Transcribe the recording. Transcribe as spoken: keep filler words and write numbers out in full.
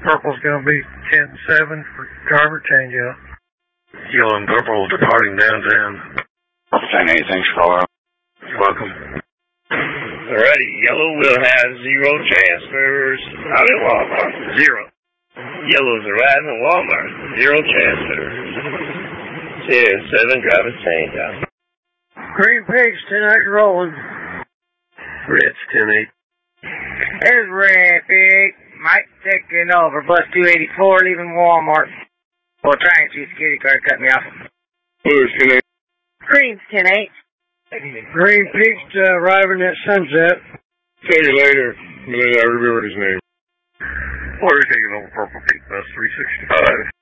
purple's going to be ten seven for driver changeout. Yellow and purple departing downtown. ten eight, thanks, Colorado. You're welcome. Alrighty, yellow will have zero transfers out at Walmart. Zero. Yellow's arriving at Walmart. Zero transfers. ten seven, driver changeout. Green pigs, ten eight rolling. Red's ten eight. There's Red Pig. Mike taking over. Bus two eighty-four leaving Walmart. Well, trying to see security guard cut me off. Blue's ten eight. Green's ten eight. Green pigs uh, arriving at Sunset. See you later. I remember his name. We're taking over Purple Peak Bus three sixty-five.